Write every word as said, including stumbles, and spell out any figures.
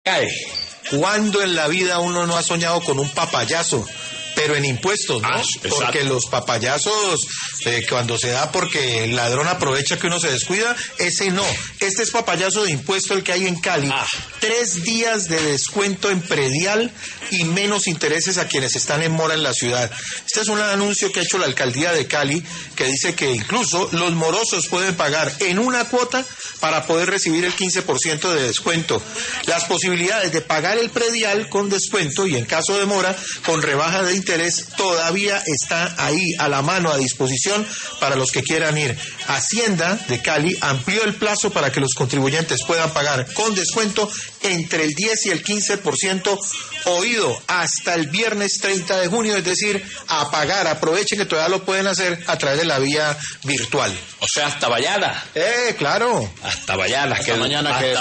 cae. ¿Cuándo en la vida uno no ha soñado con un papayazo? Pero en impuestos, ¿no? Ah, porque los papayazos, eh, cuando se da porque el ladrón aprovecha que uno se descuida, ese no. Este es papayazo de impuesto el que hay en Cali. Ah. Tres días de descuento en predial y menos intereses a quienes están en mora en la ciudad. Este es un anuncio que ha hecho la alcaldía de Cali, que dice que incluso los morosos pueden pagar en una cuota para poder recibir el quince por ciento de descuento. Las posibilidades de pagar el predial con descuento y en caso de mora con rebaja de interés todavía está ahí a la mano, a disposición para los que quieran ir. Hacienda de Cali amplió el plazo para que los contribuyentes puedan pagar con descuento entre el diez y el quince por ciento oído hasta el viernes treinta de junio, es decir, a pagar. Aprovechen que todavía lo pueden hacer a través de la vía virtual. O sea, hasta mañana. Eh, claro. Hasta mañana. Hasta mañana que